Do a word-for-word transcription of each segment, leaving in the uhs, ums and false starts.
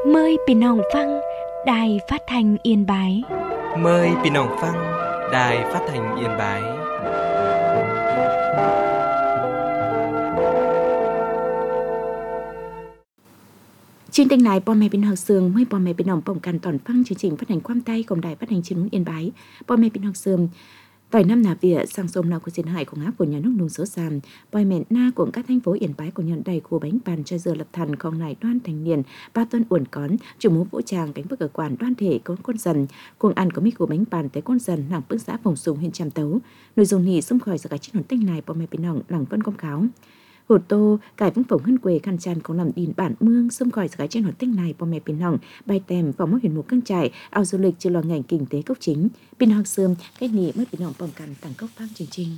Mờiพี่น้องฟังđài phát thanh Yên Bái. Mời พี่น้องฟัง Đài Phát thanh Yên Bái. Trên kênh này, Bò Mẹ Bên Học Sương mời Bò Mẹ Bên Học bồng can toàn phăng chương trình phát hành quang tay cùng Đài Phát thanh Truyền hình Yên Bái. Bò Mẹ Bên Học Sương vài năm nạp địa sang sông nào của Diên Hải của ngáp của nhà nước nông số sàm, bòi mẹ na của các thành phố Yên Bái của nhận đầy khu bánh bàn chơi dừa lập thần con này đoan thành niên ba tuần uẩn cón chủ mũ vũ trang cánh bức ở quản đoan thể có con dần cùng ăn có mấy khu bánh bàn tới con dần làng bức xã phòng sùng huyện Tràm Tấu nội dung nhì xung khỏi ra cái chiến hồn tinh này bò mẹ bên nòng làng vân công kháo hồ tô cải vững phồng hân quê khăn tràn có làm đìn bản mương xung khỏi ra cái chiến hồn tinh này bò mẹ bên nòng bay tèm vào mốc huyện mục căng trải ao du lịch chưa lo ngành kinh tế cốc chính bên học sương cái nị mất bên nòng bồng cằn tặng cốc phang chương trình.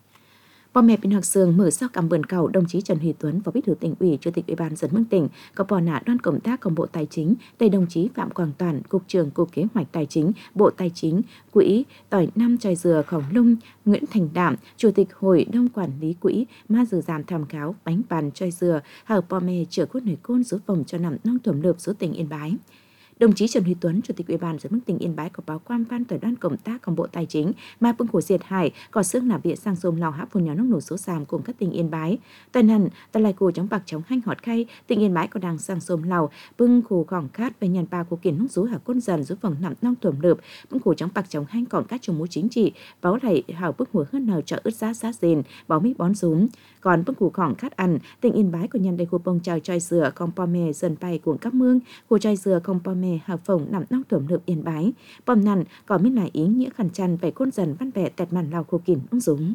Bò mẹ bên học sương mở sau cầm vườn cầu đồng chí Trần Huy Tuấn, Phó Bí thư Tỉnh ủy, Chủ tịch Ủy ban dân mương tỉnh, có bò nã đoàn công tác của Bộ Tài chính, tây đồng chí Phạm Quang Toàn, Cục trưởng Cục Kế hoạch Tài chính, Bộ Tài chính, Quỹ tỏi năm chai dừa Khổng Lung, Nguyễn Thành Đảm, Chủ tịch Hội đồng Quản lý Quỹ, ma dừa giảm tham khảo bánh bàn chai dừa, hở bò mẹ chở cốt nổi côn số phòng cho nằm nông thuẩm lược số tỉnh Yên Bái. Đồng chí Trần Huy Tuấn, Chủ tịch Ủy ban dân mương tỉnh Yên Bái có báo quan văn tới đoàn công tác của Bộ Tài chính mà bưng của diệt hải có xương nạp viện sang sông lào háp phun nhóm nước nổ số sàm cùng các tỉnh Yên Bái. Tại nần tại lại cổ chống bạc chống hanh họt khay tỉnh Yên Bái có đang sang sông lào bưng khổ khỏng cát về nhàn ba của kiến nước rú hả côn dần rú vòng nằm nông thuẩm lợp bưng khổ chống bạc chống hanh còn các trồng múa chính trị báo lại hảo bức mùa hơn nào trợ ướt giá giá rền báo mỹ bón rúm còn bưng khổ khỏng cát ăn tỉnh Yên Bái có nhân đây khu bông chài chai dừa con po mè dần bay cuồng các mương khu chai dừa con po mè hảo phồng nằm nông thuẩm lợp Yên Bái bom nằn có biết lại ý nghĩa khẩn chăn về côn dần văn vẻ tẹt màn lào khô kìm ung dúng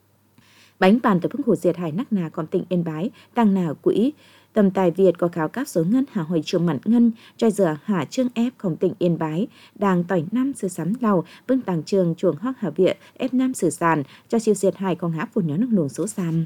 bánh bàn từ bưng khổ diệt hải nắc nà còn tỉnh Yên Bái tăng nào quỹ tầm tài Việt có khảo các số ngân hà hồi trường mặn ngân chai dừa hà trương épของtỉnh Yên Bái đang tỏi năm sử sắm lào bưng tàng trường chuồng hoác hà viện ép năm sử sàn cho chiêu diệt hải con háp phun nhó nước luồng số sàm.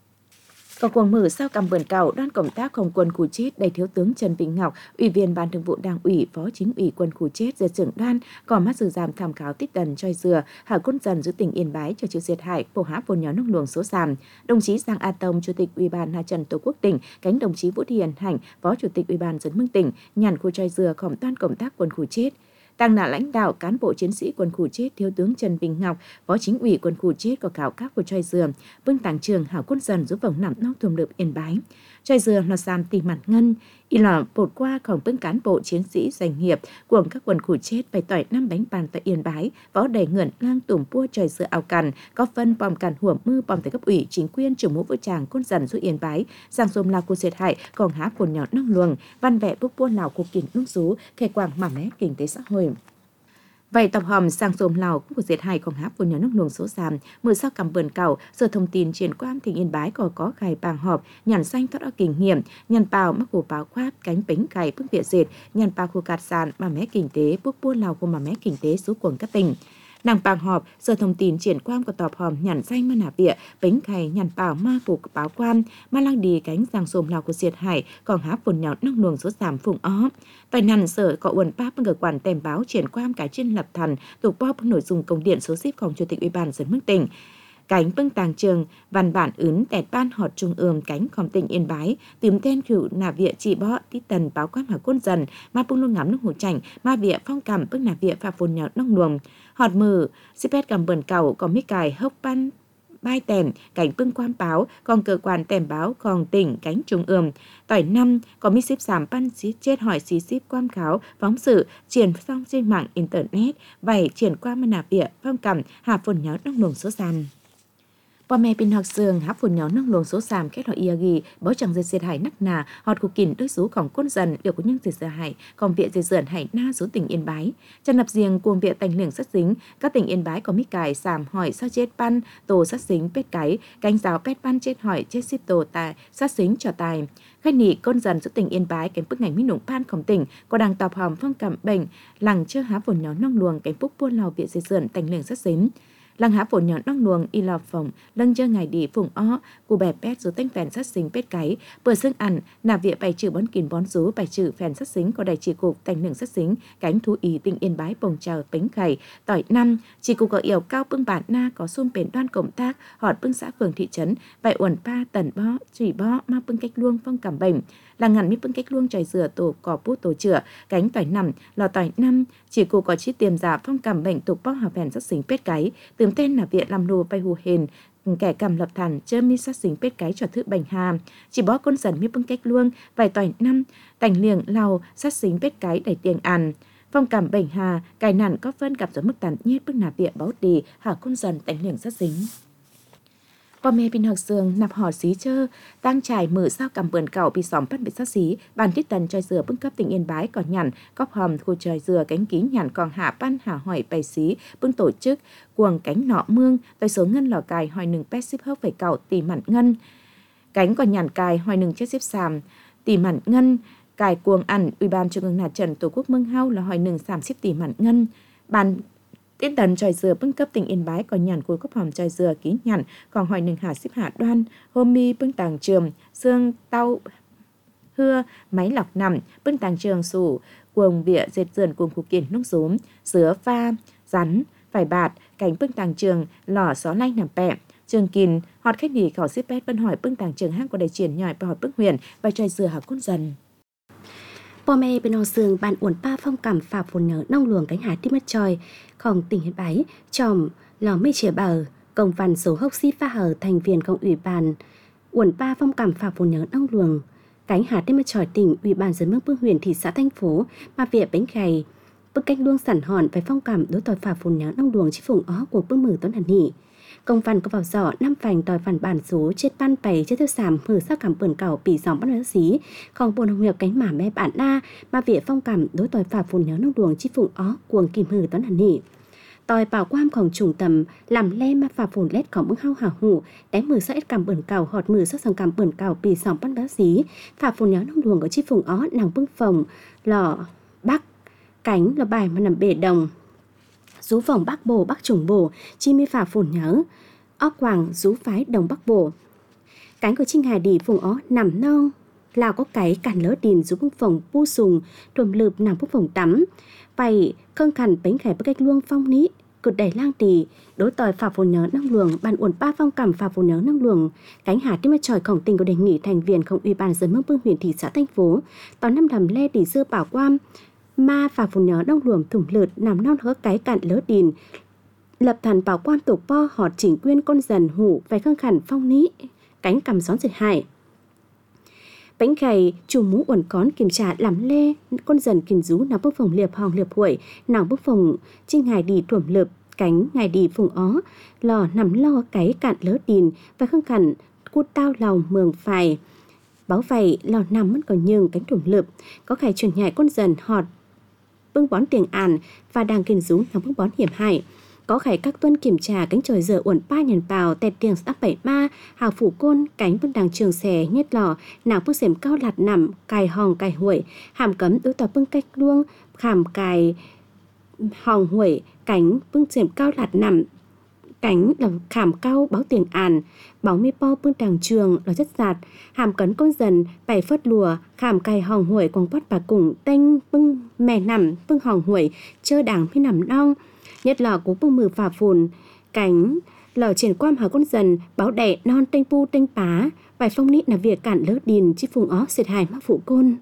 Có cuồng mở sau cầm vườn cầu đoàn công tác không quân khu chết đầy thiếu tướng Trần Vĩnh Ngọc, ủy viên ban thường vụ đảng ủy, phó chính ủy quân khu chết giờ trưởng đoàn có mắt dự giảm tham khảo tích tần choi dừa hạ côn dần giữa tỉnh Yên Bái cho chịu diệt hại phổ há phồn nhóm nước luồng số sàm. Đồng chí Giang A Tông, chủ tịch ủy ban Hà Trần Tổ quốc tỉnh, cánh đồng chí Vũ Thị Hiền Hạnh, phó chủ tịch ủy ban dân mương tỉnh nhàn khu choi dừa khổng đoàn công tác quân khu chết. Tăng là lãnh đạo cán bộ chiến sĩ quân khu chết thiếu tướng Trần Vĩnh Ngọc, phó chính ủy quân khu chết có khảo các của choi dừa bưng tàng trường hảo côn dần giúp vòng nằm nông thuần lợp Yên Bái. Choi dừa là sàn tỉ mặt ngân y là bột qua khổng bưng cán bộ chiến sĩ doanh nghiệp của các quân khu chết bày tỏi năm bánh bàn tại Yên Bái võ đầy ngẩn lang tủm pua choi dừa ao cằn có phân bom cằn hùa mưa bom tới cấp ủy chính quyền trưởng mũ vũ trang côn dần giúp Yên Bái sang sông lao của diệt hại còn há phồn nhỏ nông luồng văn vẽ bút buôn lào của kỉnh nước rú khe quảng mảm mé kinh tế xã hội. Vậy tập hòm sang sông Lào của diệt hai con háp của nhà nước luồng số sàm mở sau cầm vườn cầu giờ thông tin triển quan tỉnh Yên Bái có có khai bàng họp nhàn xanh thoát ở kinh nghiệm nhàn bào mắc cổ báo khoáp cánh bánh cày bước địa dệt nhàn bào khu cát sàn mà mé kinh tế bước buôn Lào của mà mé kinh tế số quần các tỉnh. Nàng bàng họp giờ thông tin triển quan của tọp hòm nhàn xanh mà nạp địa bánh cày nhàn bào ma của báo quan ma lang đi cánh sang sông Lào của diệt hải còn háp phồn nhỏ nước luồng số sàm phùng ó. Tại nàn sở có uẩn ba bằng cơ quan tem báo triển quan cái trên lập thần tục bóp nội dung công điện số shipของchủ tịch ủy ban dân mương tỉnh cánh bưng tàng trường văn bản ứng tẹt ban họt trung ương cánhของtỉnh Yên Bái tìm tên cựu nà viện trị bó tí tần báo quan hỏa côn dần ma bưng luôn ngắm nước hồ chảnh ma viện phong cầm bưng nà viện phà phồn nhỏ nông luồng họt mờ xipet cầm bẩn cầu có mít cài hốc ban bai tèm cánh bưng quan báo còn cơ quan tèm báo còn tỉnh cánh trung ương tỏi năm có mít ship giảm pan xí chết hỏi xí ship quan kháo phóng sự triển xong trên mạng internet vậy triển qua mà nạp địa phong cầm hạ phồn nhớ nông luồng số sàn. Bò mẹ bên học sương háp phồn nhóm nước luồng số sàm kết hợp ia ghi báo chẳng dây diệt hải nắc nà họt của kỉnh đối sốของcôn dần đều có những dây diệt hải còn viện dây dượn hải na số tỉnh Yên Bái chân nạp riêng cuồng viện tành lường sát dính các tỉnh Yên Bái có mít cài sàm hỏi sao chết pan tổ sát dính pết cái cánh giáo pết pan chết hỏi chết ship tổ tài sát dính cho tài khách nị côn dần giữa tỉnh Yên Bái cánh bức ngành mỹ nụng panของtỉnh có đang tọp hòm phong cảm bệnh lằng chưa há phồn nhóm nông luồng cánh búc buôn lào viện dây dượn tành lường sát dính lăng há phổ nhọn nong luồng y lò phòng lăng chơi ngày đi phùng ó cụ bè pét rồi tanh phèn sát xính pét cái bờ xương ăn nà vịa bài trừ bón kín bón rú bài trừ phèn sát xính có đại chỉ cục tành nừng sát xính cánh thú ý tình Yên Bái bồng chào bánh khẩy tỏi năm chỉ cục có yểu cao bưng bản na có xung bền đoan cộng tác họt bưng xã phường thị trấn vậy uẩn pa tần bó chỉ bó ma bưng cách luông phong cảm bệnh là ngàn mi bưng cách luông trời dừa tổ cỏ bút tổ chữa cánh tỏi nằm lò tỏi năm chỉ cục có chi tiềm giả phong cảm bệnh tục bó hào phèn sát xính pét cái tường tên là viện làm nô bay hù hền kẻ cầm lập thản chơ mi sát xính pét cái cho thứ bệnh hà chỉ bó con dần mi bưng cách luông vài tỏi năm tành liềng lau sát xính pét cái đẩy tiền ăn phong cảm bệnh hà cài nản có phân gặp gió mức tàn nhiết bức nạp viện báo đi hả con dần tành liềng sát xính qua mê pin học sương nạp họ xí chơ đang trải mở sao cầm vườn cậu bị xóm bắt bị sát xí bàn tiết tần trời dừa bưng cấp tỉnh Yên Bái còn nhằn cóc hòm khu trời dừa cánh kín nhằn còn hạ ban hạ hỏi bày xí bưng tổ chức cuồng cánh nọ mương tới số ngân lò cài hỏi nừng pet ship hốc phải cậu tỉ mặn ngân cánh còn nhằn cài hỏi nừng chết xếp sàm tỉ mặn ngân cài cuồng ăn ủy ban trung ương nà trần tổ quốc mương hao là hỏi nừng sàm xếp tỉ mặn ngân bàn tiết tần trời dừa bưng cấp tỉnh Yên Bái còn nhàn cuối cốc hòm trời dừa ký nhàn còn hỏi nừng hạ xếp hạ đoan hôm mi bưng tàng trường xương tau hưa máy lọc nằm bưng tàng trường sủ cuồng vịa dệt dườn cuồng cục kiển nông rúm sứa pha rắn phải bạt cánh bưng tàng trường lò xó lanh nằm bẹ trường kìn họt khách đi khảo xếp pét bân hỏi bưng tàng trường hang của đại triển nhỏi và hỏi bưng huyền và trời dừa hạ côn dần bò mê bên hồ sương bàn uẩn pa phong cảm phà phồn nhớ nông luồng cánh hải tim mất tròiของtỉnh Yên Bái tròm lò mê chìa bờ công văn số hốc xí pha hờ thành viên công ủy ban uẩn pa phong cảm phà phồn nhớ nông luồng cánh hải tim mất tròi tỉnh ủy ban dân mức bưng huyền thị xã thành phố mà viện bánh khày bức cách luông sản hòn về phong cảm đối tỏi phà phồn nhớ nông luồng chi phùng ó của bưng mử tuấn hẳn nhị công văn có vào giỏ năm phành tỏi phản bản số chết ban bày chết thứ sàm hử sắc cảm bẩn cào bị dòng bắt nước xí còn bồn hồng hiệu cánh mả mẹ bản na mà viện phong cảm đối tỏi phà phồn nhớ nông luồng chi phùng ó cuồng kìm hử tuấn hẳn nhị tỏi bảo quamของtrùng tầm làm le mà phà phồn létของbưng hao hả hủ đánh mử sắc ít cảm bẩn cào họt mử sắc sòng cảm bẩn cào bị dòng bắt nước xí phà phồn nhớ nông luồng có chi phùng ó nàng bưng phòng lò bắc cánh là bài mà nằm bể đồng rú vòng bắc bồ bắc trùng bồ chi mi phà phồn nhớ ó quàng rú phái đồng bắc bồ cánh của trinh hải đi phùng ó nằm non lào có cái cản lỡ đìn rú bưng phòng pu sùng trùm lượp nằm bưng phòng tắm vậy khân khẩn bánh khải bức cách luông phong ní cực đẩy lang tì đối tỏi phà phồn nhớ năng luồng bàn uẩn ba phong cảm phà phồn nhớ năng luồng cánh hà tim tròi khổng tình của đề nghị thành viên không ủy ban dân mức bưng huyện thị xã thành phố tỏi năm đầm le đi dưa bảo quam ma phà phồn nhớ nông luồng thủng lượt nằm non hớ cái cạn lỡ đìn lập thần bảo quan tục po họt chỉnh quyên con dần hủ về khăn khẩn phong ní cánh cầm gión dệt hại bánh khày chủ mũ uẩn cón kiểm trả làm lê con dần kìm rú nằm bước phòng liệp hòng liệp huổi nàng bước phòng trinh ngài đi thuẩm lợp cánh ngài đi phùng ó lò nằm lo cái cạn lỡ đìn và khăn khẩn cút tao lòng mường phải báo vậy lò nằm mất còn nhường cánh thuẩm lợp có khải chuyển nhại con dần họt bưng bón tiền àn và đang kiên rú nằm bưng bón hiểm hại có khải các tuân kiểm tra cánh trời giờ uẩn ba nhàn bào tẹt tiền sắc bảy ma hào phủ côn cánh bưng đàng trường xè nhất lò nàng bưng xềm cao lạt nằm cài hòng cài huổi hàm cấm đối tòa bưng cách luông khảm cài hòng huổi cánh bưng xềm cao lạt nằm cánh là khảm cao báo tiền àn báo mi po bưng đàng trường là chất giạt hàm cấn con dần bảy phất lùa khảm cài hòng huổi quăng bắt bà cùng tênh bưng mè nằm bưng hòng huổi chơ đàng mi nằm đong nhất là cố bưng mừ phà phồn cánh lò triển quam hở con dần báo đẻ non tênh pu tênh pá vài phong nít là việc cản lỡ đìn chi phùng ó xịt hài mắc phụ côn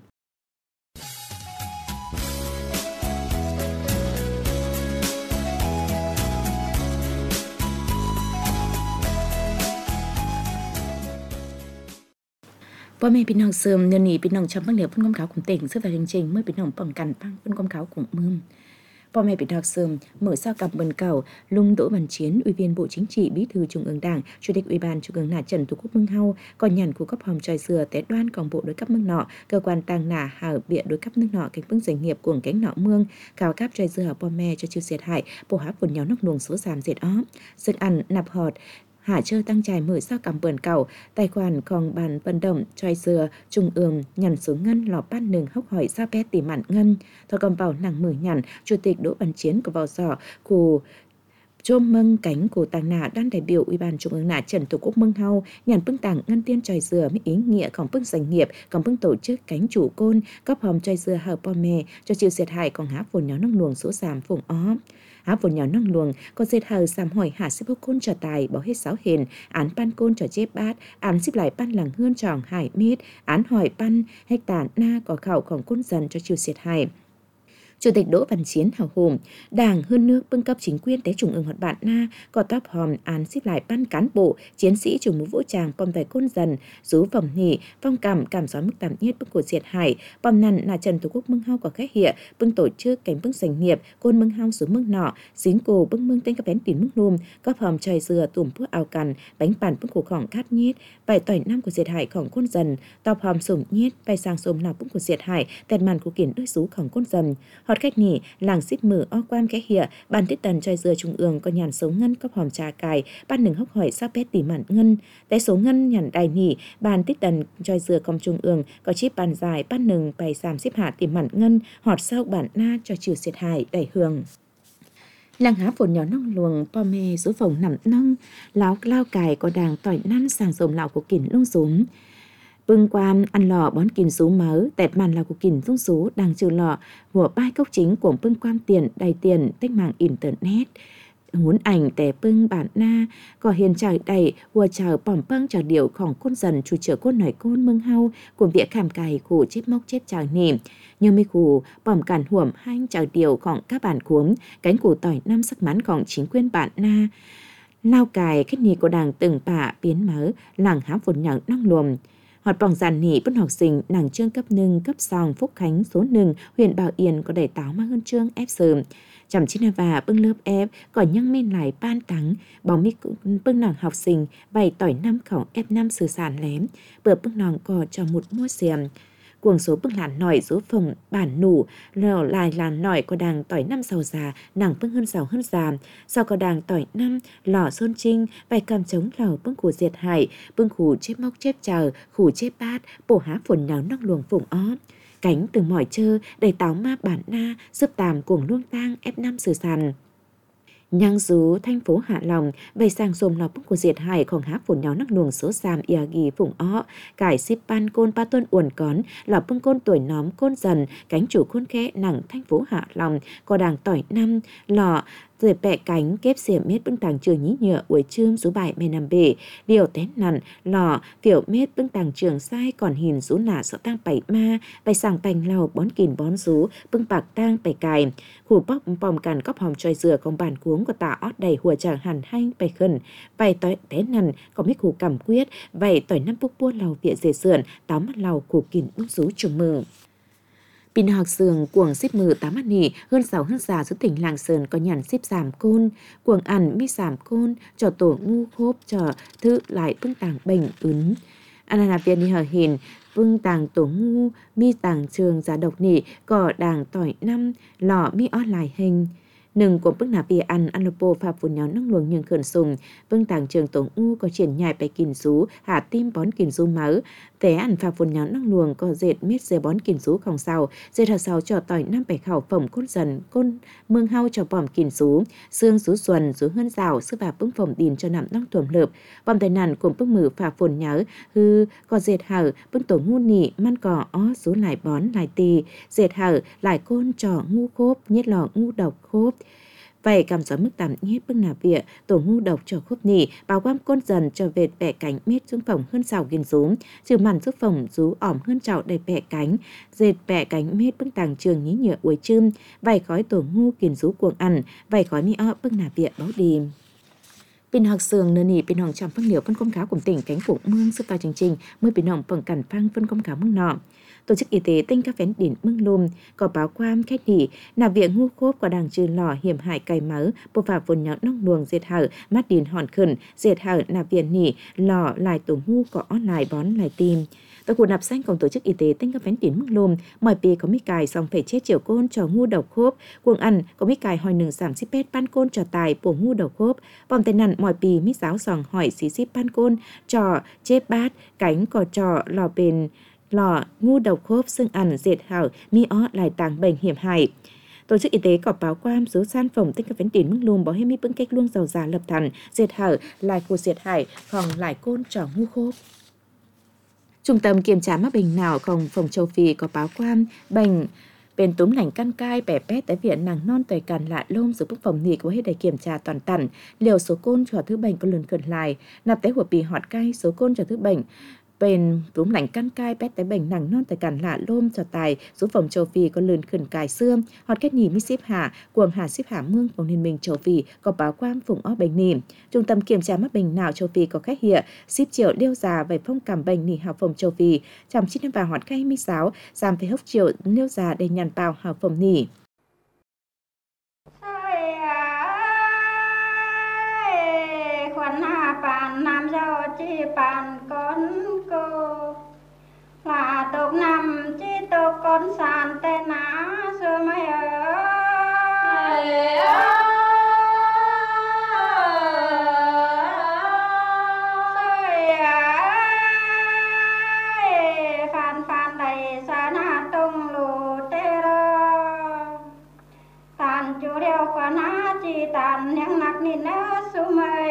พ่อแม่พี่น้องเสริมเดี๋ยวนี้พี่น้องชาวบ้านเหนือพุ่นกำขาวของเต่งซึ่งแต่จริงๆเมื่อพี่น้องป้องกันปังพุ่นกำขาวของมือพ่อแม่พี่น้องเสริมmở sao cặp bần cầu Lung Đỗ Văn Chiến ủy viên Bộ Chính trị Bí thư Trung ương Đảng Chủ tịch Ủy ban Trung ương Nà Trần Tổ quốc Mương Hau còn nhàn của cấp hòm trời dừa té đoan còn bộ đối cấp mương nọ cơ quan tàng nà hảo bịa đối cấp nước nọ cánh bưng doanh nghiệp của cánh nọ mương cao cáp trời dừaพ่อแม่cho chiêu diệt hại bộ há quần nhóm nóc luồng số giảm diệt ó sức ăn nạp họt hạ chơ tăng trải mở sao cầm bờn cầu tài khoản còn bàn vận động choi dừa trung ương nhằn số ngân lò ban nừng hốc hỏi sao bé tỉ mạn ngân thôi còn bảo nàng mở nhằn chủ tịch Đỗ Văn Chiến của vào giỏ khu chôm mâng cánh cổ tàng nạ đoàn đại biểu Ủy ban Trung ương nạ Trần Tổ Quốc Mâng Hau nhàn bưng tàng ngân tiên tròi dừa mới ý nghĩa còn bưng doanh nghiệp còn bưng tổ chức cánh chủ côn góp hòm tròi dừa hờ po mè cho chịu thiệt hại còn há phồn nhỏ nông luồng số giảm phùng ó há phồn nhỏ nông luồng còn dệt hờ giảm hỏi hạ xếp hốc côn trở tài bỏ hết sáu hền án pan côn trở chép bát án xếp lại pan làng hương tròn hải mít án hỏi pan hecta na có khảo còn côn dần cho chịu thiệt hại. Chủ tịch Đỗ Văn Chiến hào hùng, Đảng hơn nước bưng cấp chính quyền tế trung ương hoạt bạn na có tóc hòm án xếp lại ban cán bộ, chiến sĩ chủ mũ vũ trang bom về côn dần, rú vòng nhị, phong cảm cảm gió mức tạm nhất bưng của diệt hải, bom nằn là Trần Tổ Quốc Mâng Hau có khách hiện, bưng tổ chức cánh bưng doanh nghiệp, côn Mâng Hau xuống mương nọ, dính cổ bưng mương tên các bén tín mức lùm, góp hòm trời dừa tùm thuốc áo cằn, bánh bàn bưng cổ khỏng cát nhiết, bài tỏi năm của diệt hải khỏng côn dần, tóc hòm sủng nhiết, bài sang xôm nào bưng của diệt hải, tẹt màn của kiển đôi rú khỏng côn dần. Họt khách nhỉ, làng xích mở o quan cái hịa, ban tiết tần tròi dừa trung ương có nhàn số ngân cấp hòm trà cài, ban đừng hốc hỏi sao bét tỉ mạn ngân, té số ngân nhàn đài nỉ, ban tiết tần tròi dừa công trung ương có chip bàn dài, ban đừng bày giảm xếp hạ tỉ mạn ngân, họt sau bản na cho chiều xiết hài đẩy hương. Làng há phồn nhỏ nông luồng po mê số phòng nằm nông, láo lao cài có đàng tỏi năm sàng rồng lão của kỉnh lông rúm. Bưng quan ăn lò bón kìm số mớ, tẹt màn là của kìm thông số đang trừ lò, của bai cốc chính của bưng quan tiền, đầy tiền, tích mạng internet. Muốn ảnh tè bưng bản na, có hiền trời đầy, hùa chờ bỏm băng chờ điệuของcôn dần chủ trở côn nổi côn mưng hau, của vĩa khảm cài khủ chếp mốc chếp chào nìm. Nhưng mấy khủ bỏm cản huẩm hanh chờ điệuของcác bản cuống, cánh củ tỏi năm sắc mắnของchính quyền bản na. Lao cài kết nhì của đảng từng bả biến mớ, làng hám phồn nhỏ năng luồng. Hoạt bỏng giàn nỉ bất học sinh nàng trương cấp nâng cấp sòng Phúc Khánh số nâng huyện Bảo Yên có đầy táo mà hơn trương ép sờm. Chầm chín và bưng lớp ép có nhăng min lại ban tắng bóng mi bưng nàng học sinh bày tỏi năm khẩu ép năm sử sản lém bữa bưng nàng có cho một mua xiềm. Cuồng số bưng làn nổi số phòng bản nủ lò lại làn nổi có đàng tỏi năm sầu già nàng bưng hơn sầu hơn già sau có đàng tỏi năm lò sơn trinh bài cầm chống lò bưng của diệt hải bưng khủ chép móc chép chờ khủ chép bát bổ há phồn nháo nóc luồng phùng ó cánh từ mỏi chơ đầy táo ma bản na giúp tàm cuồng luông tang ép năm sử sàn. Nhang rú thành phố Hạ Long bày sang xôm lò bưng của diệt hảiของhá phồn nháo nắc luồng số giam ia ghi phùng ó cải xếp ban côn ba tuân uẩn cón lò bưng côn tuổi nóm côn dần cánh chủ côn khẽ nặng thành phố Hạ Long có đàng tỏi năm lò rồi bẹ cánh kép xỉa mết bưng tàng trường nhí nhựa uổi trương số bài mê nằm bể điều tén nặn lò tiểu mết bưng tàng trường sai còn hình rú nả sợ tăng bảy ma bày sàng bành lầu bón kìn bón rú bưng bạc tang bày cài khủ bóc bòm càn cóp hòm tròi dừa còn bàn cuống của tả ót đầy hùa chàng hẳn hanh bày khẩn bày tỏi tén nặn có mấy khủ cảm quyết bày tỏi năm bút bua lầu vịa dề sườn táo mắt lầu khủ kìn bưng rú trùng mừng. Pin học sường cuồng xếp mừ tám mắt nỉ hơn sáu hơn già xuống tỉnh làng sơn có nhàn xếp giảm côn cuồng ẩn mi giảm côn cho tổ ngu khốp cho thư lại bưng tàng bệnh ứng anh là viên đi hờ hình bưng tàng tổ ngu mi tàng trường giá độc nỉ cỏ đàng tỏi năm lọ mi ót lại hình nừng của bức nạp bìa ăn ăn lô phà phun nháo nâng luồng nhưng khẩn sùng bưng tàng trường tổ ngu có triển nhài bài kìn rú hạ tim bón kìn rú máu té ăn phà phun nháo nâng luồng có dệt miết dề bón kìn rú không sao dệt hạt sao cho tỏi năm bài khảo phẩm côn dần côn mương hau cho bòm kìn rú xương rú xuân rú hơn rào sư bà bưng phẩm đìn cho nằm nong thuầm lợp bòm tài nàn cùng bưng mử phà phun nháo hư có dệt hở bưng tổ ngu nị man cỏ ó rú lại bón lại tì dệt hở lại côn trò ngu khốp nhét lò ngu độc khốp vậy cảm gió mức tạm nhiếp bưng nà vịa tổ ngu độc cho khúc nỉ báo quam côn dần cho vệt bẻ cánh mết xuống phòng hơn xào ghiền rúm trừ màn giúp phòng rú ỏm hơn trào đầy bẻ cánh dệt bẻ cánh mết bưng tàng trường nhí nhựa uối chưm vài khói tổ ngu kiền rú cuồng ăn vài khói mi o bưng nà vịa báo đi. Pin học sường nơ nỉ pin hồng trong phân liệu phân công cáo của tỉnh cánh phủ mương sức vào chương trình mới pin hồng bằng cản phăng phân công cáo mương nọ. Tổ chức y tế tinh các phén đỉnh mương lùm có báo quan khách nỉ nà viện ngu khốp có đàng trừ lò hiểm hại cày máu bộ phà vốn nhỏ nông luồng diệt hở mắt đìn hòn khẩn diệt hở nà viện nỉ lò lại tổ ngu có lại bón lại tim. Tổ cụ nạp xanh cùng tổ chức y tế tinh các phén đỉnh mương lùm mọi pì có mít cài xong phải chết chiều côn cho ngu đầu khốp cuồng ăn có mít cài hỏi nừng giảm xíp pét ban côn cho tài bổ ngu đầu khốp vòng tay nặn mọi pì mít giáo sòng hỏi xí xíp ban côn trò chép bát cánh cò trò lò bền lò ngu độc khốp xương ăn dệt hảo mi ó lại tàng bệnh hiểm hại Tổ chức y tế có báo quan số san phòng tích các vấn đề mức lùm bỏ hết mi bưng cách luôn giàu già lập thành diệt hở lại của diệt hải còn lại côn trò ngu khô. Trung tâm kiểm tra mắc bệnh nãoของphòng châu Phi có báo quan bệnhเป็นtúm lành căn cai bẻ pét tại viện nàng non tòi càn lạ lôm giữa bức phòng nị của hết đầy kiểm tra toàn tần liều số côn cho thứ bệnh có lần cận lại nạp tế của bì họt cay số côn cho thứ bệnhเป็นtúm lành căn cai pét tại bệnh nàng non tòi càn lạ lôm cho tài số phòng châu Phi có lần khẩn cài xương họt kết nhì mi xếp hạ cuồng hà xếp hạ mương phòng liên minh châu Phi có báo quan phụng ó bệnh nỉ. Trung tâm kiểm tra mắc bệnh não châu Phi có khách hiện ship triệu liêu già về phong cảm bệnh nỉ học phòng châu Phi chăm chín năm vào họt cây mi sáu giảm về hốc triệu liêu già để nhàn bào học phòng nỉ. Nam giao chi bàn con cô là tục nằm chi tục con sàn tên ná xưa mấy ơi phàn phàn đầy xa na tung lù tê rơ tàn chú đeo khoa ná chi tàn nhang nạc nít nơ xu mây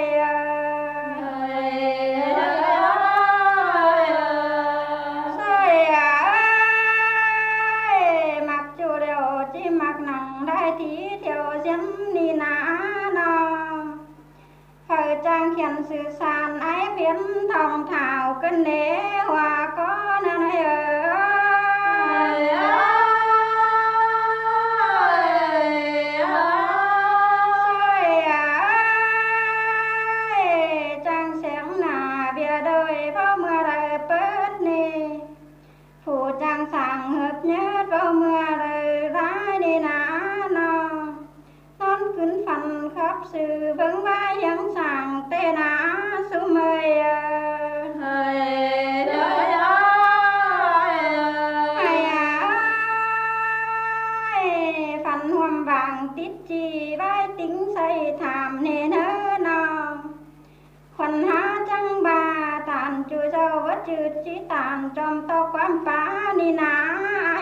trang khiển sự sàn ái biến thòng thảo cân đế hòa có nơi này ở trang sáng là bia đời vào mưa đời bớt nì phủ trang sáng hợp nhất vào mưa đời ra đi ná nó non kính phần khắp sự vững vai dẫn sàng tê ná số mây hơi đời ơi phần huầm vàng tít chi vai tính xây thảm nề nơ nò khuẩn há trăng bà tàn chùi dâu vất chư chí tàn trong to quám phá ni ná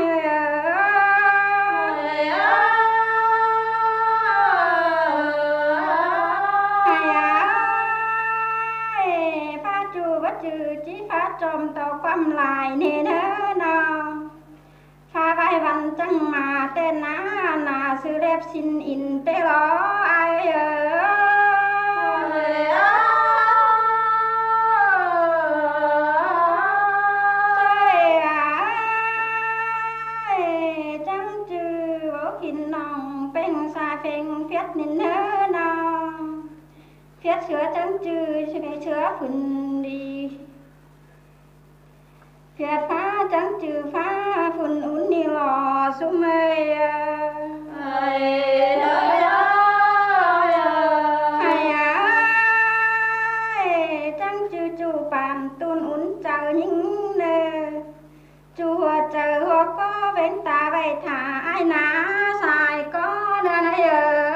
trong tàu quăm lại nên hớ nó pha vai văn trăng mà tên ná là sự đẹp xin in tê lo ai ơi trăng chư bố kinh nòng bên xa phênh phết nên hớ nó phết sữa trăng chư sữa phun đi phiệt phá trắng trừ phá phun ún đi lò xuống mây ơi ơi ơi ơi trắng trừ chu bàn tuôn ún chờ những nề chùa chờ hoa có bên ta vậy thả ai ná xài có nơi này ơi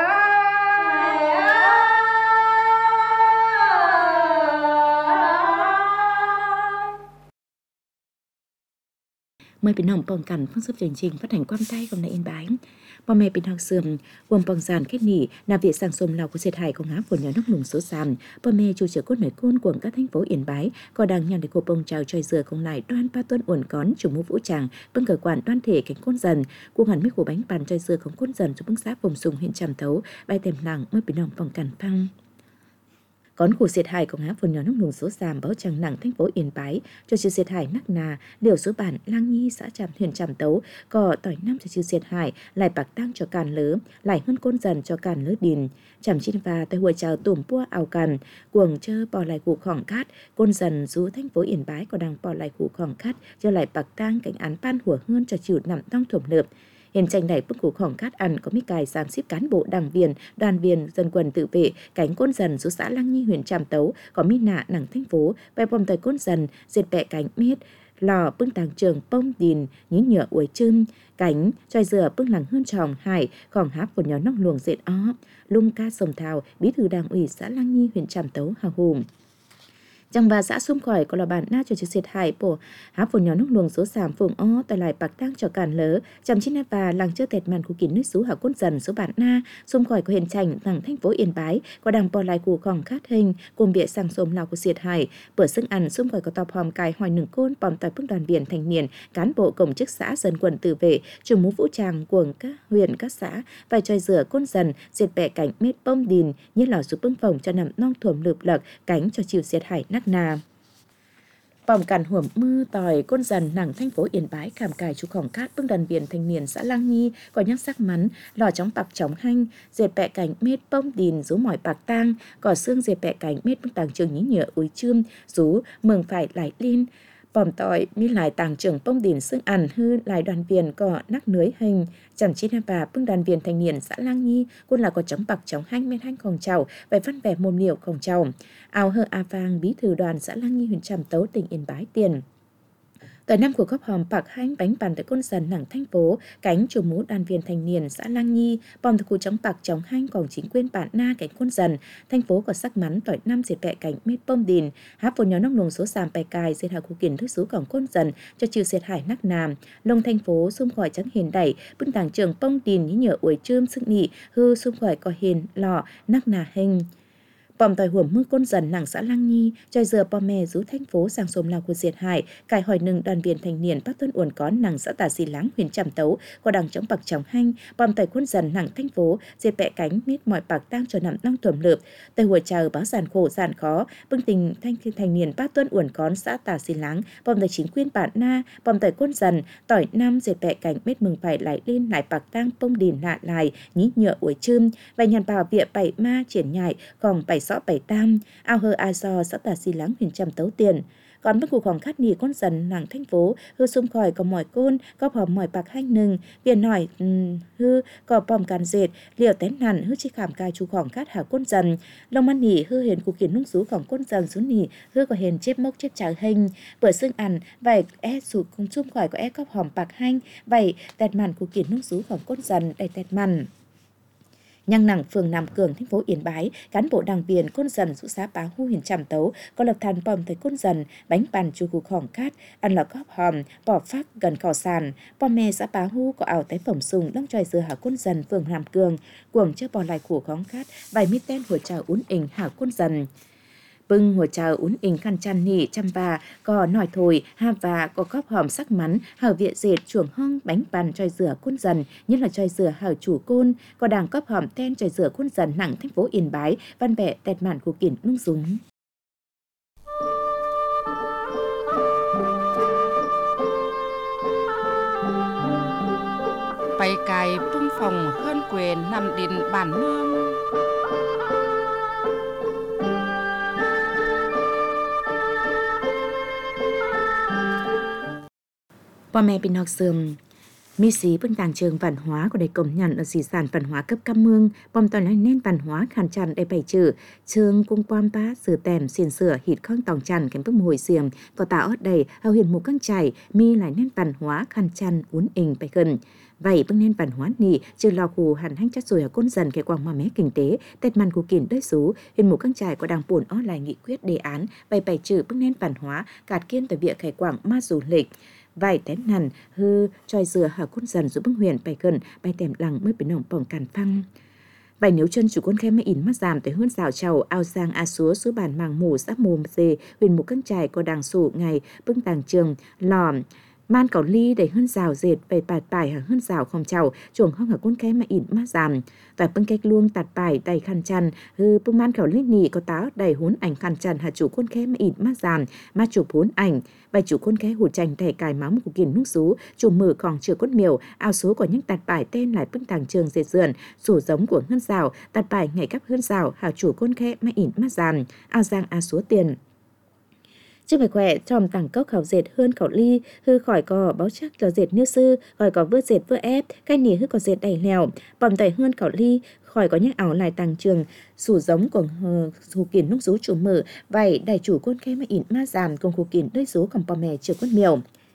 mời bình hồng bồng cằn phương sức chương trình phát hành quan tay còn lại yên bái bò mẹ bình học sườn gồm bồng giàn kết nỉ nạp viện sang sông lào của diệt hải công áp của nhà nước lùng số sàn bò mẹ chủ trưởng cốt nổi côn của các thành phố yên bái có đang nhận được cuộc bồng chào trời dừa không lại đoan ba tuần uẩn cón chủ mũ vũ tràng bưng cờ quản đoan thể cánh côn dần cuộc hẳn mấy của bánh bàn trời dừa không côn dần cho bưng xã vùng sùng huyện tràm thấu bài tèm làng mời bình hồng bồng cằn phăng Còn khu diệt hại của ngã phun nhỏ nước lùng số giảm báo chẳng nặng thành phố Yên Bái cho chư diệt hại nắc nà liều số bản lang nhi xã tràm huyện tràm tấu có tỏi năm cho chư diệt hại lại bạc tăng cho càn lớ lại hơn côn dần cho càn lớ đình chảm chín và tới hồi chào tùm pua ảo càn cuồng chơ bỏ lại cụ khỏng cát côn dần rú thành phố Yên Bái có đang bỏ lại cụ khỏng cát cho lại bạc tăng cảnh án pan hùa hơn cho chịu nằm trong thủng lợp. Hiện tranh này bức cụ khỏng cát ăn có mấy cài giám xếp cán bộ đảng viên, đoàn viên, dân quân tự vệ, cánh côn dần số xã Lăng Nhi huyện Tràm Tấu có mi nạ nặng thành phố, bài bom tới côn dần, diệt bẹ cánh miết, lò bưng tàng trường bông đìn, nhí nhựa uổi chưng, cánh, tròi dừa bưng làng hơn tròng hải, khỏng háp của nhóm nóc luồng dệt ó, lung ca sồng thào, bí thư đảng ủy xã Lăng Nhi huyện Tràm Tấu hào hùng. Chẳng bà xã xung khỏi có là bản na cho chữ diệt hại bổ há phồn nhỏ nước luồng số sàm phường o tại lại bạc tăng cho cản lỡ chăm chín và làng chưa tẹt màn của kín nước số hạ cốt dần số bản na xung khỏi có hiện tranh làng thành phố Yên Bái có đằng bò lại của còn khát hình cùng bịa sang xôm lào của diệt hại bữa xưng ăn xung khỏi có tàu hòm cài hoài nừng côn bòm tại bước đoàn biển thành niên cán bộ công chức xã dân quân tự vệ trường mũ vũ trang của các huyện các xã vài tròi rửa côn dần diệt bẹ cảnh mết bông đìn như lò giúp bưng phòng cho nằm non thuồm lượp lật cánh cho chiều diệt hại nắc nà. Vòng cản huẩm mưa tỏi côn dần nặng thành phố Yên Bái cảm cài chú khổng cát bưng đoàn biển thanh niên xã Lang Nhi có nhắc sắc mắn lò chóng bạc chóng hanh diệt bẹ cảnh mết bông đìn rú mỏi bạc tang cỏ xương diệt bẹ cảnh mết bưng tàng trường nhí nhựa úi chươm rú mừng phải lại liên bòm tỏi mi lại tàng trưởng bông đìn xương ẩn hư lại đoàn viên có nắc nưới hình chẳng chi nam bà bưng đoàn viên thanh niên xã Lang Nhi quân là có chống bạc chống hanh men hanh khổng trào về văn vẻ mồm liều khổng trào áo hơ a vang bí thư đoàn xã Lang Nhi huyện Trạm Tấu tỉnh Yên Bái tiền. Tại năm của góp hòm bạc hanh bánh bàn tại côn dần nặng thành phố cánh chủ mũ đoàn viên thanh niên xã Lang Nhi bòm từ khu chống bạc chống hanh còn chính quyền bản na cánh côn dần thành phố có sắc mắn tỏi năm diệt bẹ cảnh mết bông đìn háp phồn nhỏ nông luồng số sàm bè cài diệt hạ khu kiển thức số cổng côn dần cho trừ diệt hải nắc nàm lông thành phố xung khỏi trắng hiền đẩy bưng tàng trường bông đìn nhí nhựa uổi trươm sức nị hư xung khỏi có hiền lọ nắc nà hình bòm tỏi huẩm mưa côn dần nặng xã Lang Nhi tròi dừa bò mè rú thành phố sang xôm lao của diệt hại cài hỏi nừng đoàn viên thanh niên bắc tuân uẩn có nặng xã Tà Xì Láng huyện Trạm Tấu có đằng chống bạc chống hanh bòm tỏi côn dần nặng thành phố diệt bẹ cánh mít mọi bạc tang cho nằm long thuẩm lượp tây hồi chờ báo giàn khổ giàn khó bưng tình thanh thanh niên bắc tuân uẩn có xã Tà Xì Láng bòm tỏi chính quyền bản na bòm tỏi côn dần tỏi năm diệt bẹ cánh mít mừng phải lại lên lại bạc tang bông đìn lạ lại nhí nhựa uổi chươm vài nhàn bào vịa bảy ma triển nhại còn bảy sọ bảy tam ao hơ a do xã Tà Xì Láng huyện Trạm Tấu tiền còn bất cụ khoảng khát nỉ con dần nặng thành phố hư xung khỏi có mỏi côn có hòm mỏi bạc hanh nừng biển nổi um, hư có bòm càn dệt liều tén nằn hư chi khảm cài chú khoảng khát hạ côn dần long ăn nỉ hư hiền cụ kiến nung rú khoảng côn dần xuống nỉ hư có hiền chép mốc chép trái hình bữa xương ăn vậy é sụt cùng xung khỏi có é có hòm bạc hanh vậy tẹt màn cụ kiến nung rú khoảng côn dần đầy tẹt màn Nhăng nặng phường Nam Cường, thành phố Yên Bái, cán bộ đảng viên côn dần dụ xã Bá Hu huyện Trạm Tấu có lập than bom tới côn dần bánh bàn chu cục hỏng cát ăn lò góp hòm bỏ phát gần khảo sàn bom mè xã Bá Hu có ảo tái phỏng sùng long tròi dừa hạ côn dần phường Nam Cường cuồng chưa bỏ lại của khóng cát vài mít tên hồi trào uốn ỉnh hạ côn dần bưng hồi trào uốn ỉnh khăn chăn nỉ chăm bà có nòi thổi ha và có góp hòm sắc mắn hở viện dệt chuồng hong bánh bàn tròi dừa côn dần như là tròi dừa hở chủ côn có đàng góp hòm ten tròi dừa côn dần nặng thành phố Yên Bái văn bẹ tẹt mạn của kiển nung súng bay cài bưng phòng hơn quyền nằm điện bản nương Bò mẹ bình học sườm mi xí bưng tàng trường văn hóa của đầy công nhận ở di sản văn hóa cấp cam mương bom toàn nói nên văn hóa khăn tràn đầy bảy chữ trường cung quan ba sử tèm xiên sửa hít khong tòng tràn kèm bước mùi xiềm có tạo ớt đầy hầu hiền mù căng chảy mi lại nên văn hóa khăn tràn uốn ình bài gần vậy bưng nên văn hóa nỉ trừ lò khù hẳn hanh chắc rồi ở côn dần cái quang mà mé kinh tế tết màn của kiển đới xú hiền mù căng trải có đàng buồn ó lại nghị quyết đề án bày bảy chữ bưng nên văn hóa cạt kiên tại viện khải quảng ma du lịch vài tém nằn hư tròi dừa hở côn dần giúp bưng huyền bài gần bài tèm lằng mới bị nồng bỏng càn phăng vài nếu chân chủ con khe mới in mắt giảm tới hơn rào trầu ao sang a súa số bàn màng mù giáp mồm dê huyền mù căng trải có đàng sủ ngày bưng tàng trường lò man cỏ ly đầy hơn rào dệt về bạt bài hàng hơn rào không chào chuồng không ở con khe mà in mắt giảm tại bưng cách luông tạt bài đầy khăn chăn hư bưng man cỏ ly nỉ có táo đầy hốn ảnh khăn chăn hạ chủ con khe mà in mắt giảm mà chụp hốn ảnh bài chủ con khe hụt chành thẻ cài máu của kiền nước xú chủ mở còn chưa cốt miều ao số có những tạt bài tên lại bưng tàng trường dệt dườn sủ giống của hơn rào tạt bài ngày cắp hơn rào hạ chủ con khe mà in mắt giảm ao giang a số tiền chứ phải khỏe tròm tàng cốc khảo dệt hơn khảo ly hư khỏi cò báo chắc là dệt như sư khỏi có vơ dệt vơ ép cái nỉ hư có dệt đầy lèo bòm tẩy hơn khảo ly khỏi có những ảo lại tàng trường sủ giống của hù kiển núc rú chủ mở vậy đại chủ côn khe mà ỉn ma giảm cùng hù kiển đôi rú còn bò mè chưa cốt miều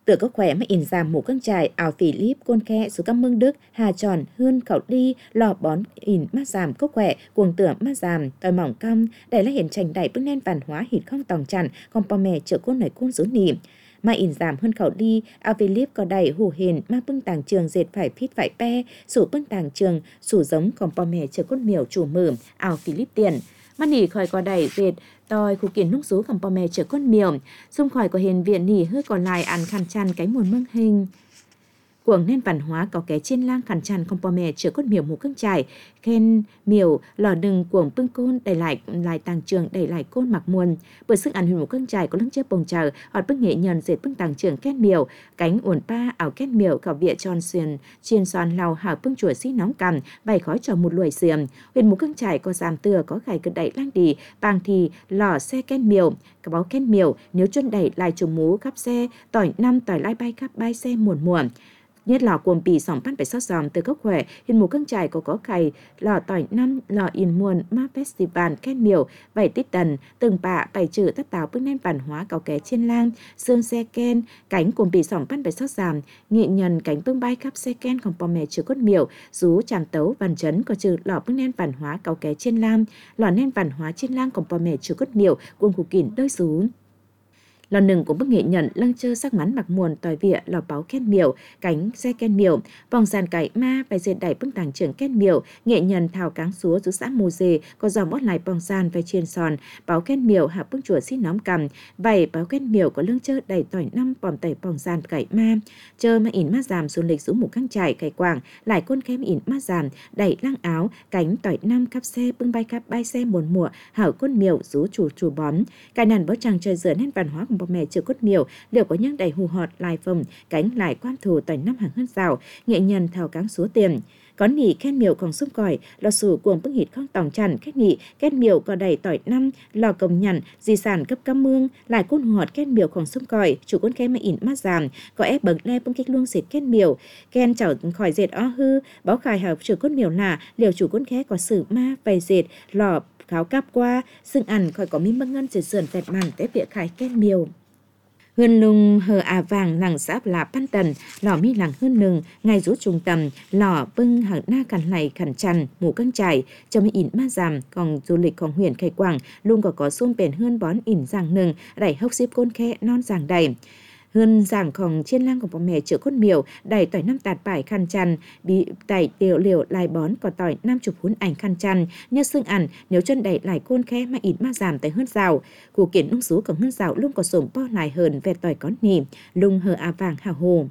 Tựa có khỏe mà in giảm mũ căng trải ảo Philip côn khe số các mương Đức Hà Tròn Hươn Khẩu Đi lò bón in mát giảm có khỏe cuồng tựa mát giảm tòi mỏng căm đây là hiện tranh đẩy bước nên văn hóa hít không tòng chặn còn po mè chợ côn nảy côn rú nỉ mà in giảm hơn khẩu đi ảo Philip có đẩy hù hền mà bưng tàng trường dệt phải phít phải pe sủ bưng tàng trường sủ giống còn po mè chợ côn miểu chủ mử ảo Philip tiền mà nỉ khỏi có đẩy dệt tòi khu kiến núc rú cầm po mè chở con miểu xung khỏi có hiền viện nỉ hơi còn lại ăn khăn chăn cái muôn mương hình cuồng nên văn hóa có cái trên lang khăn chăn không po mè chở con miểu mù cưng trải khen miểu lò đừng cuồng bưng côn đẩy lại lại tàng trường đẩy lại côn mặc muôn bởi sức ăn huyền mù cưng trải có lưng chớp bồng chờ hoặc bưng nghệ nhân dệt bưng tàng trường két miểu cánh uốn pa ảo két miểu khảo bịa tròn xuyền chiên xoàn lào hảo bưng chùa xí nóng cằm bày khói trò một lùi xiềm huyền mù cưng trải có giảm từa có khải cực đẩy lang đi bàng thì lò xe két miểu cả báo két miểu nếu chân đẩy lại trùng mú khắp xe tỏi năm tỏi lai bay khắp bay xe muồn muộn nhất lò cuồng bì sòng pan phải sót giòm từ gốc khỏe hình mù căng trải có có khải lò tỏi năm lò in muôn ma festival két miểu bảy tít tần từng bạ bảy trừ tất tào bước nên văn hóa cao ké trên lang xương xe ken cánh cuồng bì sòng pan phải sót giòm nghệ nhân cánh bưng bay khắp xe ken còn po mè chữ cốt miểu rú tràm tấu văn chấn có trừ lò bước nên văn hóa cao ké trên lang lò nên văn hóa trên lang còn po mè chữ cốt miểu cuồng khủ kỉn đôi rú lò nừng của bức nghệ nhận lăng chơ sắc mắn mặc muồn tỏi vịa lò báo két miểu cánh xe ken miểu vòng sàn cải ma bài dệt đẩy bức tàng trưởng két miểu nghệ nhân thảo cáng súa giữa xã mù dề có dòng bót lại vòng sàn vai chiên sòn báo két miểu hạ bức chùa xít nóm cầm vảy báo két miểu có lưng chơ đẩy tỏi năm bòm tẩy vòng sàn cải ma chơ mà ỉn mát giảm du lịch rũ mù căng trải cải quảng lại côn kém ỉn mát giảm đẩy lăng áo cánh tỏi năm cắp xe bưng bay cắp bay xe muồn mùa hảo côn miểu rú chủ chủ bóm cài nàn bó chàng trời dựa nên văn hóa của mẹ chữ cốt miểu liệu có những đầy hù họt lại phẩm cánh lại quan thủ tỏi năm hàng hơn rào nghệ nhân thảo cáng số tiền có nỉ khen miểu còn xung còi lò sủ cuồng bức hít không tòng chằn kết nỉ kết miểu có đầy tỏi năm lò công nhằn di sản cấp cam mương lại côn họt kết miểu còn xung còi chủ côn khen mà ỉn mát giảm có ép bậc le bưng kích luông dệt kết miểu khen chảo khỏi dệt o hư báo khải hảo chủ côn miểu là liệu chủ côn khé có sử ma vầy dệt lò kháo cáp qua xương ăn khỏi có mi măng ngân dệt sườn dệt màn tế việc khải kết miểu hươn lung hờ à vàng làng sáp là pan tần lò mi làng hươn nừng ngày rút trung tâm lò bưng hàng na cằn này khẩn chằn mù căng trải cho mi ỉn ma giảm còn du lịch còn huyện khai quảng luôn có có xôm bền hươn bón ỉn giàng nừng đẩy hốc xếp côn khe non giàng đầy hơn giảng còn trên lang của bò mè chữa cốt miểu đẩy tỏi năm tạt bài khăn chăn bị đẩy liều liều lai bón có tỏi năm chục huấn ảnh khăn chăn như xương ăn nếu chân đẩy lại côn khe mà ít ma giảm tới hơn rào cụ kiện nung sú còn hơn rào luôn có sủng po lại hơn về tỏi có nỉ lung hờ à vàng hào hồ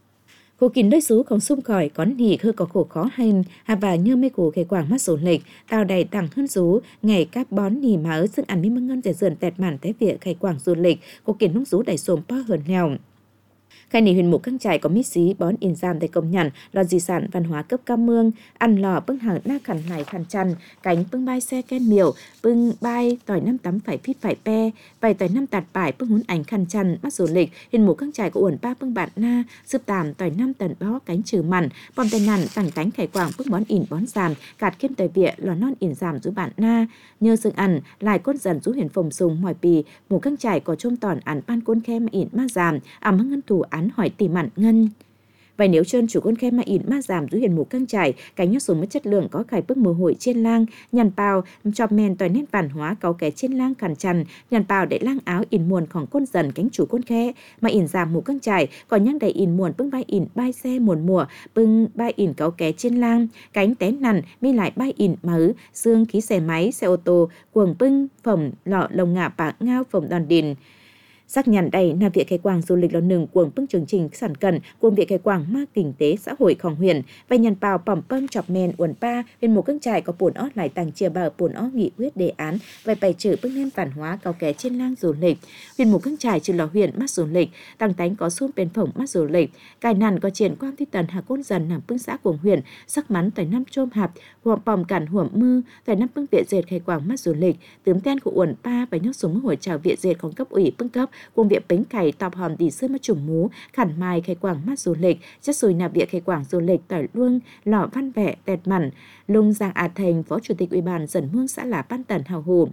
Cô kín đôi xú không xung khỏi có nỉ hơi có khổ khó hành hà và như mấy cổ khề quảng mắt sổ lịch tao đầy tặng hơn rú ngày các bón nỉ mà ở sức ăn mi măng ngân để dần tẹt màn té việc khề quảng du lịch cô kín nung rú đầy xồm po hơn lèo khai nỉ huyền mục căng trải có mít xí bón in giam tại công nhận là di sản văn hóa cấp cao mương ăn lò bưng hàng na khẩn này khăn chăn cánh bưng bay xe ken miểu bưng bay tỏi năm tắm phải phít phải pe vài tỏi năm tạt bài bưng huấn ảnh khăn chăn mắt du lịch huyền mục căng trải có uẩn ba bưng bạn na giúp tàm tỏi năm tần bó cánh trừ mặn bom tay nằn tặng cánh khải quảng bưng bón in bón giàm cạt khiêm tỏi vịa lò non in giàm giúp bạn na nhờ dương ăn lại cốt dần giúp huyền phồng sùng mỏi pì mục căng trải có trôm tòn ăn pan côn khem in ma giàm ảm hăng ngân thủ án hỏi tìm mặn ngân vậy nếu chân chủ con khem mà ỉn ma giảm dưới huyền mục căng trải cánh nhóc xuống mất chất lượng có khải bức mờ hội trên lang nhàn pào chọc men tỏi nét văn hóa có kẻ trên lang cằn chằn nhàn pào để lang áo ỉn muồnของcôn dần cánh chủ con khe mà ỉn giảm mục căng trải còn nhang đầy ỉn muồn bưng bay ỉn bay xe muồn mùa bưng bay ỉn có kẻ trên lang cánh té nằn mi lại bay ỉn mớ xương khí xe máy xe ô tô cuồng bưng phẩm lọ lồng ngả bạc ngao phẩm đòn đìn xác nhận đây là việc khai quảng du lịch lần hนึ่งcuồng bưng chương trình sản cần cuồng việc khai quảng ma kinh tế xã hộiของhuyện và nhàn pào phẩm bưng chọc men uẩn pa bên một căng trải có bồn ót lại tàng chia bờ bồn ót nghị quyết đề án về bài trừ bưng nên văn hóa cao kẻ trên lang du lịch huyện một căng trải trừ lò huyện mắt du lịch tăng tánh có xung bên phổng mắt du lịch cài nằn có triển quan thi tần hà côn dần nằm bưng xã cuồng huyện sắc mắn tại năm chôm hạp huộm pòm cản huộm mư tại năm bưng viện dệt khai quảng mắt du lịch tướng ten của uẩn pa và nhóc súng hội chào viện dệtของcấp ủy bưng cấp cùng viện bánh cày tọp hòm tỉ sơn mất chủng mú khản mai khai quảng mắt du lịch chất sùi nạp viện khai quảng du lịch tỏi luông lò văn vẻ tẹt mặn lung giang à thành phó chủ tịch ủy ban dần mương xã là ban tần hào hồ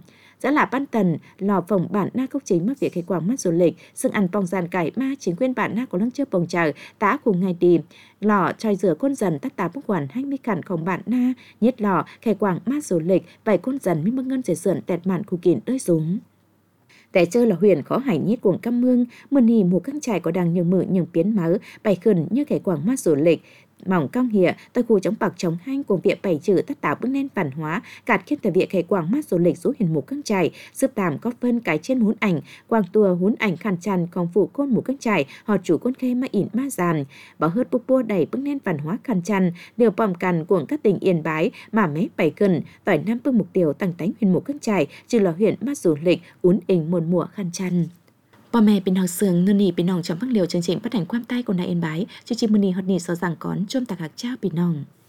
xã là Ban Tần, lò phòng bản na cốc chính mất việc khai quảng mắt du lịch, sưng ăn bong giàn cải ma chính quyền bản na có lăng chưa bồng chờ, tá cùng ngày đi, lò trai rửa côn dần tắt tá bốc quản hai mươi khẩnของbản na, nhất lò khai quảng mắt du lịch, vài côn dần mới mưng ngân sẽ sườn tẹt mạn khu kín đơi xuống. Tại chơi là huyền khó hải nhất cuồng cam mương, mưa nì mùa căng trải có đằng nhường mự nhường biến máu, bài khẩn như khai quảng mắt du lịch. Mỏng cong hìa, tôi khu chống bạc chống hanh cùng việc bảy chữ tất tạo bước nên văn hóa, cạt khiết tại việc khai quảng mắt du lịch rút hiền mục căng trải, giúp tạm có phân cái trên hún ảnh, quang tua hún ảnh khăn chăn còn phụ côn mục căng trải, họ chủ côn khê mà ỉn ma giàn, bảo hớt búp bua đầy bước nên văn hóa khăn chăn, đều bòm cằn của các tỉnh Yên Bái mà mấy bảy cần, tỏi năm bước mục tiêu tăng tánh huyền mục căng trải, trừ là huyện mắt du lịch, uốn ỉnh một mùa khăn chăn. Bà mẹ bên học sường nương nì bên nòng trong phát liều chương trình phát hành quan tay của Đài Yên Bái, chương trình muni hoạt nì so rằng con chôm tạc hạc trao bên nòng.